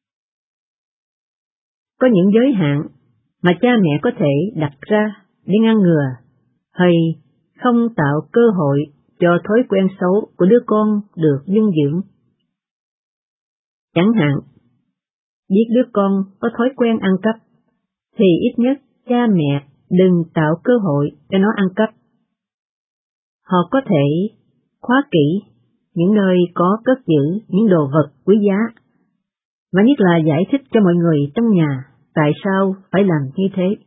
Có những giới hạn mà cha mẹ có thể đặt ra để ngăn ngừa hay không tạo cơ hội cho thói quen xấu của đứa con được dung dưỡng. Chẳng hạn, biết đứa con có thói quen ăn cắp, thì ít nhất cha mẹ đừng tạo cơ hội cho nó ăn cắp. Họ có thể khóa kỹ những nơi có cất giữ những đồ vật quý giá, và nhất là giải thích cho mọi người trong nhà tại sao phải làm như thế.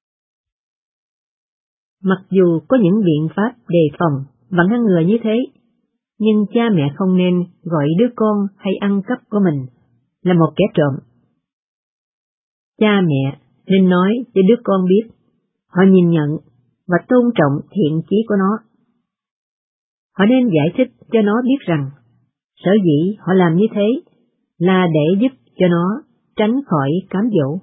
Mặc dù có những biện pháp đề phòng và ngăn ngừa như thế, nhưng cha mẹ không nên gọi đứa con hay ăn cắp của mình là một kẻ trộm. Cha mẹ nên nói cho đứa con biết họ nhìn nhận và tôn trọng thiện chí của nó. Họ nên giải thích cho nó biết rằng sở dĩ họ làm như thế là để giúp cho nó tránh khỏi cám dỗ.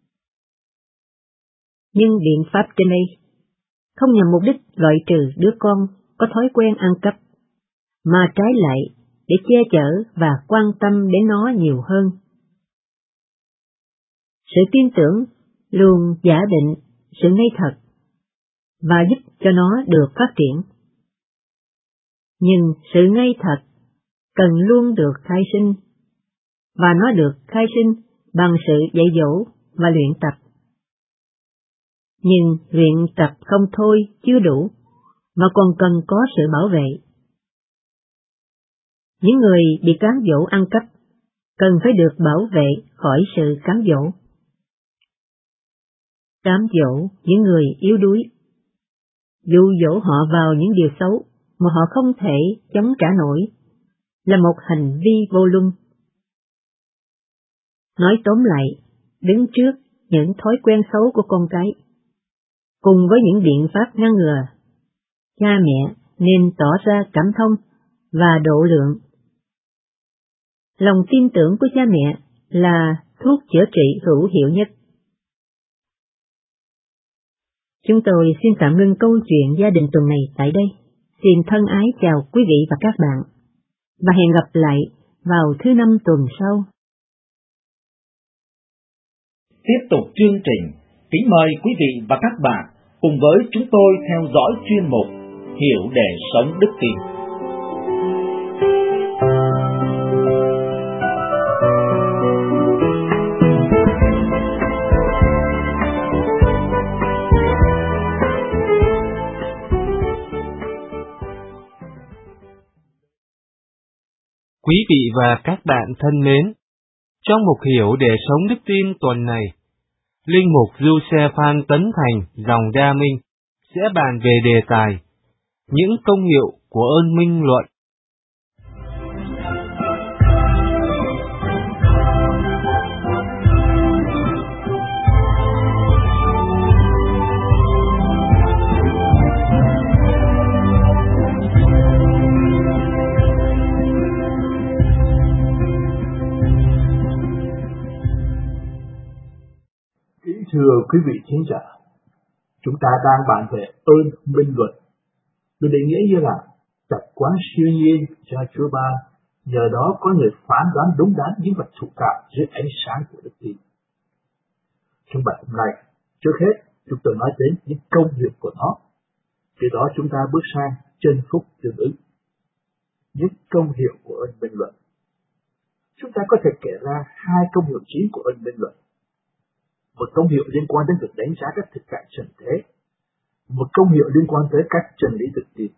Nhưng biện pháp trên đây không nhằm mục đích loại trừ đứa con có thói quen ăn cắp, mà trái lại để che chở và quan tâm đến nó nhiều hơn. Sự tin tưởng luôn giả định sự ngay thật và giúp cho nó được phát triển. Nhưng sự ngay thật cần luôn được khai sinh, và nó được khai sinh bằng sự dạy dỗ và luyện tập. Nhưng luyện tập không thôi chưa đủ, mà còn cần có sự bảo vệ. Những người bị cám dỗ ăn cắp cần phải được bảo vệ khỏi sự cám dỗ. Cám dỗ những người yếu đuối, dụ dỗ họ vào những điều xấu mà họ không thể chống trả nổi, là một hành vi vô luân. Nói tóm lại, đứng trước những thói quen xấu của con cái, cùng với những biện pháp ngăn ngừa, cha mẹ nên tỏ ra cảm thông và độ lượng. Lòng tin tưởng của cha mẹ là thuốc chữa trị hữu hiệu nhất. Chúng tôi xin tạm ngưng câu chuyện gia đình tuần này tại đây. Xin thân ái chào quý vị và các bạn, và hẹn gặp lại vào thứ Năm tuần sau. Tiếp tục chương trình, kính mời quý vị và các bạn cùng với chúng tôi theo dõi chuyên mục Hiểu để sống đức tin. Quý vị và các bạn thân mến, trong mục Hiểu để sống đức tin tuần này, Linh mục Du-xe Phan Tấn Thành dòng Đa Minh sẽ bàn về đề tài những công hiệu của ơn minh luận. Kính thưa quý vị thính giả, chúng ta đang bàn về ơn minh luận, được định nghĩa như là tập quán siêu nhiên do Chúa ban, nhờ đó có người phán đoán đúng đắn những vật thụ tạo dưới ánh sáng của đức tin. Trong bài hôm nay, trước hết chúng tôi nói đến những công hiệu của nó, từ đó chúng ta bước sang chân phúc tương ứng. Những công hiệu của ơn minh luận. Chúng ta có thể kể ra hai công hiệu chính của ơn minh luận. Một công hiệu liên quan đến việc đánh giá các thực tại trần thế, một công hiệu liên quan tới các chân lý đức tin.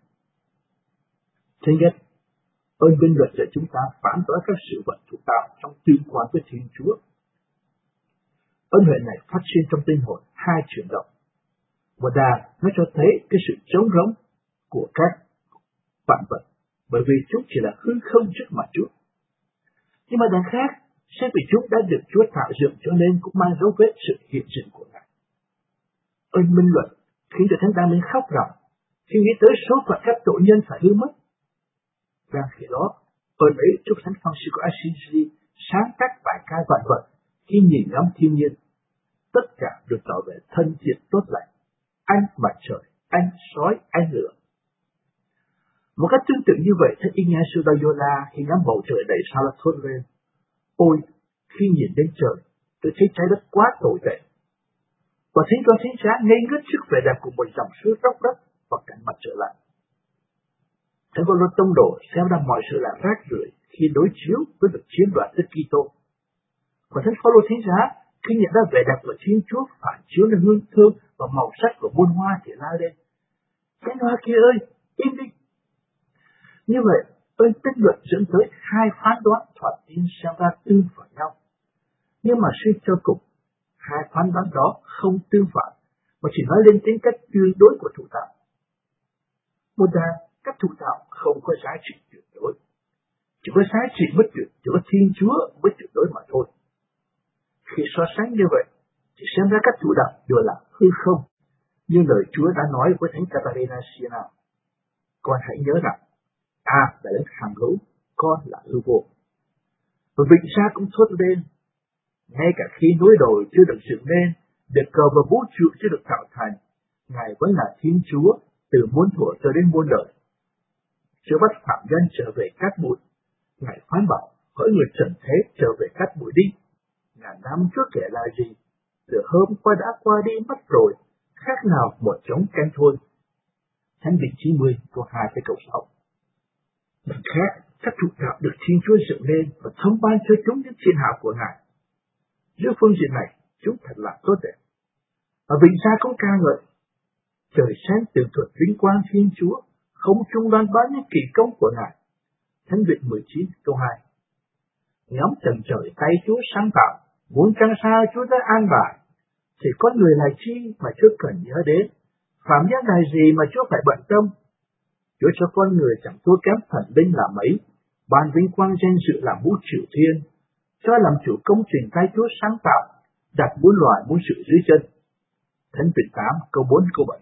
Thứ nhất, ơn minh luận để chúng ta phán đoán các sự vật thụ tạo trong tương quan với Thiên Chúa. Ơn huệ này phát sinh trong linh hồn hai chuyển động. Một đà nó cho thấy cái sự trống rỗng của các vạn vật, bởi vì chúng chỉ là hư không trước mặt Chúa. Nhưng mà đằng khác, sẽ vì chúng đã được Chúa tạo dựng cho nên cũng mang dấu vết sự hiện diện của Ngài. Ơn minh luận khiến cho Thánh Đa Minh khóc ròng khi nghĩ tới số phận các tội nhân phải hư mất. Đang khi đó, ơn ấy giúp Thánh Francisco Assisi sáng tác bài ca vạn vật khi nhìn ngắm thiên nhiên. Tất cả được tỏ về thân thiện tốt lành, ánh mặt trời, ánh sói, ánh lửa. Một cách tương tự như vậy, Thánh Ignacio Loyola khi ngắm bầu trời đầy sao đã thốt lên: ôi, khi nhìn đến trời, tôi thấy trái đất quá tồi tệ. Và thính con thính giá ngây ngất trước vẻ đẹp của một dòng suối róc rách và cảnh mặt trở lại. Thánh Phaolô tông đồ xem ra mọi sự là rác rưởi khi đối chiếu với việc chiếm đoạt Đức Kitô. Và Thánh Phaolô thính giá khi nhận ra vẻ đẹp của Thiên Chúa phản chiếu lên hương thơm và màu sắc của muôn hoa thì la lên: cánh hoa kia ơi, im đi! Như vậy, ơn tích luận dẫn tới hai phán đoán thoạt tin xem ra tương phản nhau. Nhưng mà suy cho cùng, hai phán đoán đó không tương phản, mà chỉ nói lên tính cách tương đối của thụ tạo. Một đà, các thụ tạo không có giá trị tuyệt đối. Chỉ có giá trị mới tuyệt, chỉ có Thiên Chúa mới tuyệt đối mà thôi. Khi so sánh như vậy, thì xem ra các thụ tạo đều là hư không, như lời Chúa đã nói với Thánh Catarina Siena: con hãy nhớ rằng ta đã đến hằng hữu, con là hư vô. Và Vịnh Sa cũng thốt lên: ngay cả khi núi đồi chưa được dựng nên, địa cầu và vũ trụ chưa được tạo thành, Ngài vẫn là Thiên Chúa từ muôn thuở cho đến muôn đời. Chúa bắt phạm nhân trở về cát bụi, Ngài phán bảo hỡi người trần thế trở về cát bụi đi. Ngàn năm Chúa kể là gì? Từ hôm qua đã qua đi mất rồi, khác nào một trống canh thôi. Thánh Vịnh 90 câu 2 câu 6. Mặt khác, các thuộc đạo được Thiên Chúa dựng lên và thông ban cho chúng những thiên hảo của Ngài. Dưới phương diện này, chúng thật là tốt đẹp. Và vịnh xa cũng ca ngợi. Trời sáng tường thuật vinh quang Thiên Chúa, không trung loan báo những kỳ công của Ngài. Thánh Viện 19 câu 2. Ngắm trần trời tay Chúa sáng tạo, muốn trăng sao Chúa đã an bài. Thì con người là chi mà Chúa cần nhớ đến? Phạm nhân là gì mà Chúa phải bận tâm? Chúa cho con người chẳng thua kém thần linh là mấy, ban vinh quang danh dự là mũ triều thiên, cho làm chủ công trình tay Chúa sáng tạo, đặt muôn loài muôn sự dưới chân. Thánh Viện 8 câu 4 câu 7.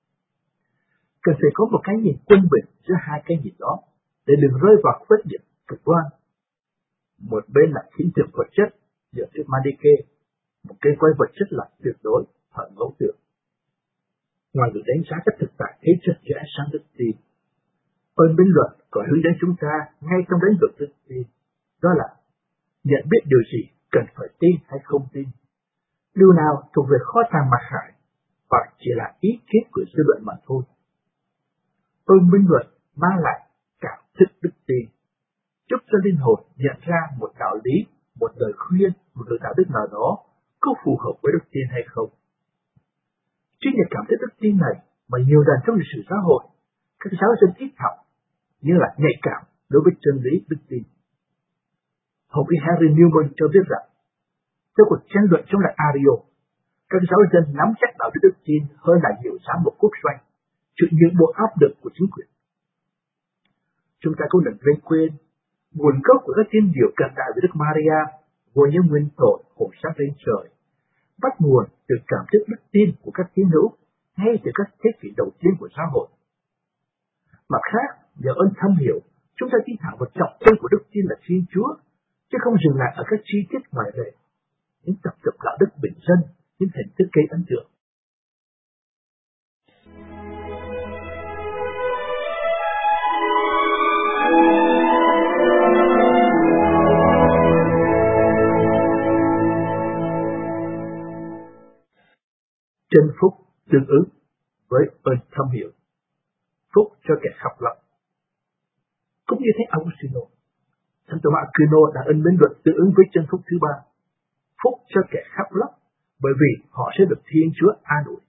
Cần phải có một cái nhìn quân bình giữa hai cái nhìn đó, để đừng rơi vào khuyết điểm cực đoan. Một bên là khinh thường vật chất, dựa trên Manichê, một cây quay vật chất là tuyệt đối, thuận ngẫu tưởng. Ngoài việc đánh giá các thực tại thế chất cho ánh sáng đức tin, ơn bình luận còn hướng đến chúng ta ngay trong lĩnh vực đức tin, đó là nhận biết điều gì cần phải tin hay không tin, điều nào thuộc về kho tàng mặc khải hoặc chỉ là ý kiến của dư luận mà thôi. Ơn bình luận mang lại cảm thức đức tin, giúp cho linh hồn nhận ra một đạo lý, một lời khuyên, một lời đạo đức nào đó có phù hợp với đức tin hay không. Chính nhờ cảm thức đức tin này mà nhiều lần trong lịch sử xã hội, các giáo dân ít học nhưng là nhạy cảm đối với chân lý đức tin. Hồng y Henry Newman cho biết rằng, trong cuộc tranh luận chống lại Ario, các giáo dân nắm chắc đạo đức tin hơn là nhiều giám mục quốc doanh, chịu những bộ áp lực của chính quyền. Chúng ta cũng đừng quên quên nguồn gốc của các tiên điệu cận đại với Đức Maria, vô những nguyên tội hồn sát lên trời, bắt nguồn từ cảm thức đức tin của các tín hữu ngay từ các thế kỷ đầu tiên của xã hội. Mặt khác, nhờ ơn thâm hiểu, chúng ta tin thẳng vào trọng tâm của đức tin là Thiên Chúa, chứ không dừng lại ở các chi tiết ngoại lệ, những tập tục đạo đức bình dân, những hình thức gây ấn tượng. Chân phúc tương ứng với ơn thâm hiểu. Phúc cho kẻ khóc lóc. Cũng như Thánh Augustino, Thánh Thomas Aquino đã ân mến luận tương ứng với chân phúc thứ ba. Phúc cho kẻ khóc lóc, bởi vì họ sẽ được Thiên Chúa an ủi.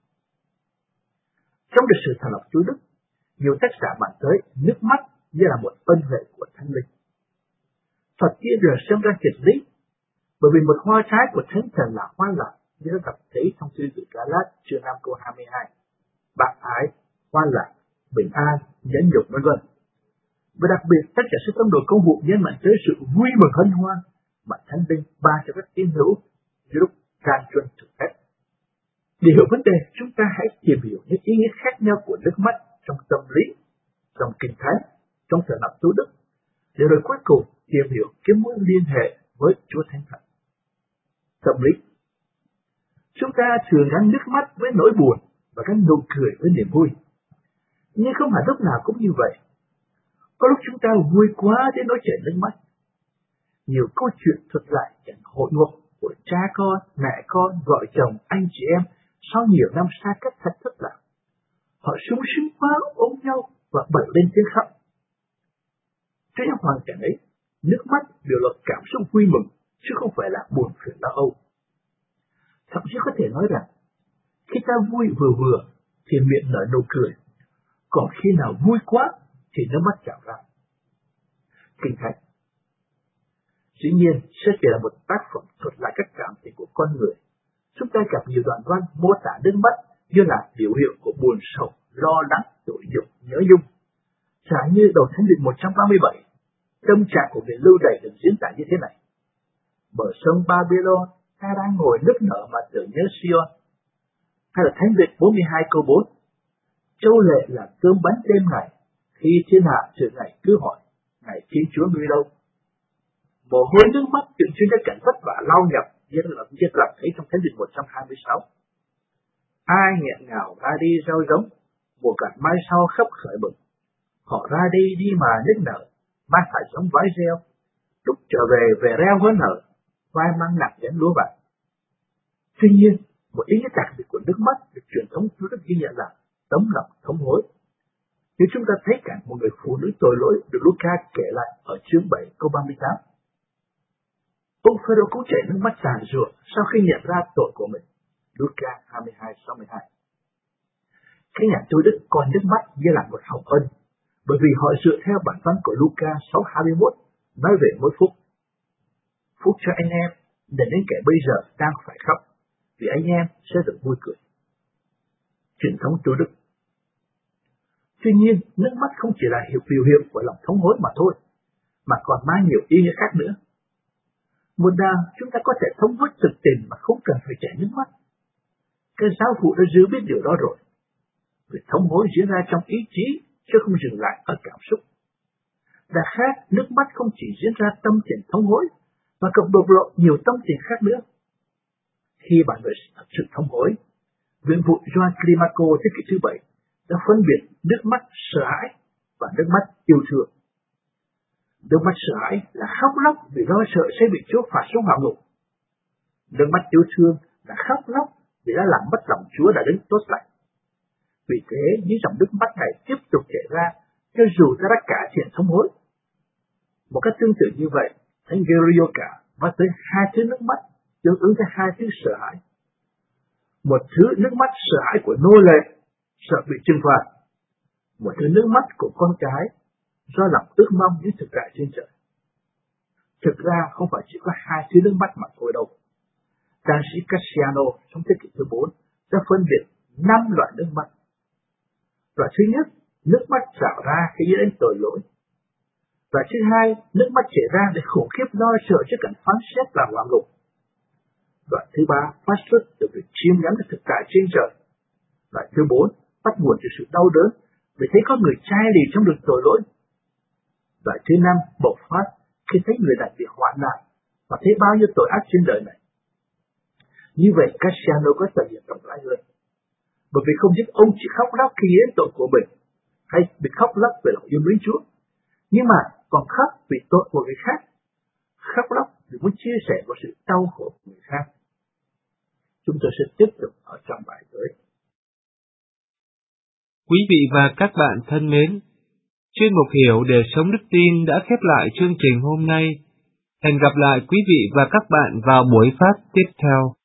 Trong lịch sử thành lập Chúa Đức, nhiều tác giả bàn tới nước mắt như là một ân huệ của Thánh Linh. Phật kia được xem ra kiệt lý, bởi vì một hoa trái của Thánh Thần là hoa lạc, như đã đọc thấy trong thư gửi Galatia chương 5 câu 22. Bác ái, hoa lạc, bình an, nhẫn nhục v.v. Và đặc biệt, tất cả sự tâm đồ công vụ nhấn mạnh tới sự vui mừng hân hoan mà Thánh Linh ban cho các tín hữu lúc can chuân thực hết. Để hiểu vấn đề, chúng ta hãy tìm hiểu những ý nghĩa khác nhau của nước mắt trong tâm lý, trong kinh thánh, trong sở lập Chúa Đức, để rồi cuối cùng tìm hiểu cái mối liên hệ với Chúa Thánh Thần. Tâm lý, chúng ta thường gắn nước mắt với nỗi buồn và gắn nụ cười với niềm vui. Nhưng không phải lúc nào cũng như vậy. Có lúc chúng ta vui quá đến nỗi chảy nước mắt. Nhiều câu chuyện thuật lại cảnh hội ngộ của cha con, mẹ con, vợ chồng, anh chị em sau nhiều năm xa cách thật thất lạc. Họ sung sướng quá ôm nhau và bật lên tiếng khóc. Trong những hoàn cảnh ấy, nước mắt biểu lộ cảm xúc vui mừng, chứ không phải là buồn phiền lo âu. Thậm chí có thể nói rằng, khi ta vui vừa vừa thì miệng nở nụ cười, còn khi nào vui quá thì nước mắt trào ra. Kinh Thánh dĩ nhiên sẽ chỉ là một tác phẩm thuật lại các cảm tình của con người. Chúng ta gặp nhiều đoạn văn mô tả nước mắt như là biểu hiện của buồn sầu, lo lắng, tội nhục, nhớ nhung. Chẳng như đầu Thánh Điện 137, tâm trạng của người lưu đày được diễn tả như thế này: bờ sông Babylon, ta đang ngồi nức nở mà tưởng nhớ Sion. Hay là Thánh Điện 42 câu 4, châu lệ là cơm bánh đêm ngày, khi thiên hạ sự ngày cứ hỏi, ngày Thiên Chúa ngươi đâu? Mồ hôi nước mắt tượng trưng cho cảnh vất vả lau nhập, như là thấy trong Thánh Điện 126. Ai nghẹn ngào ra đi rau giống, mùa gặt mai sau khóc khởi bừng. Họ ra đi mà nức nở, mai phải giống vái reo. Lúc trở về reo hớn hở, vai mang nặng đến lúa vàng. Tuy nhiên, một ý nghĩa đặc biệt của nước mắt được truyền thống Chúa Đức ghi nhận là tấm lòng thống hối. Nếu chúng ta thấy cảnh một người phụ nữ tội lỗi được Luca kể lại ở chương 7 câu 38, ông Phêrô cũng chảy nước mắt giàn giụa sau khi nhận ra tội của mình. Luca 22:62. Các nhà tôi đức coi nước mắt như là một hồng ân, bởi vì họ dựa theo bản văn của Luca 6:21 nói về mỗi phúc. Phúc cho anh em để đến kẻ bây giờ đang phải khóc, vì anh em sẽ được vui cười. Truyền thống tôi đức. Tuy nhiên, nước mắt không chỉ là biểu hiện của lòng thống hối mà thôi, mà còn mang nhiều ý nghĩa khác nữa. Một nào chúng ta có thể thống hối thực tình mà không cần phải chảy nước mắt. Các giáo phụ đã dự biết điều đó rồi. Việc thống hối diễn ra trong ý chí, chứ không dừng lại ở cảm xúc. Đã khác, nước mắt không chỉ diễn ra tâm tình thống hối, mà còn bộc lộ nhiều tâm tình khác nữa. Khi bạn người thật sự thống hối, viện vụ John Climaco thế kỷ thứ 7 đã phân biệt nước mắt sợ hãi và nước mắt yêu thương. Nước mắt sợ hãi là khóc lóc vì lo sợ sẽ bị Chúa phạt xuống hỏa ngục. Nước mắt yêu thương là khóc lóc vì đã làm mất lòng Chúa đã đến tốt lành. Vì thế, những dòng nước mắt này tiếp tục chảy ra, cho dù ta đã cải thiện thống hối. Một cách tương tự như vậy, Thánh Gregorica nói tới hai thứ nước mắt tương ứng với hai thứ sợ hãi. Một thứ nước mắt sợ hãi của nô lệ, sợ bị trừng phạt. Một thứ nước mắt của con cái, do lòng ước mong những thực tại trên trời. Thực ra không phải chỉ có hai thứ nước mắt mà thôi đâu. Trang sĩ Cassiano trong thế kỷ thứ 4 đã phân biệt 5 loại nước mắt. Loại thứ nhất, nước mắt trào ra khi dẫn đến tội lỗi. Loại thứ hai, nước mắt chảy ra để khủng khiếp lo sợ trước cảnh phán xét và hỏa ngục. Loại thứ ba, phát xuất từ việc chiêm ngắm cái thực tại trên trời. Loại thứ 4, bắt nguồn từ sự đau đớn vì thấy có người chai lì trong đường tội lỗi. Loại thứ 5, bộc phát khi thấy người này bị hoạn nạn và thấy bao nhiêu tội ác trên đời này. Như vậy, Cassiano có tầm nhìn rộng rãi hơn. Bởi vì không những ông chỉ khóc lóc khi nghĩ đến tội của mình, hay bị khóc lóc về lòng yêu mến Chúa, nhưng mà còn khóc vì tội của người khác, khóc lóc vì muốn chia sẻ một sự đau khổ của người khác. Chúng tôi sẽ tiếp tục ở trong bài tới. Quý vị và các bạn thân mến, chuyên mục Hiểu để sống đức tin đã khép lại chương trình hôm nay. Hẹn gặp lại quý vị và các bạn vào buổi phát tiếp theo.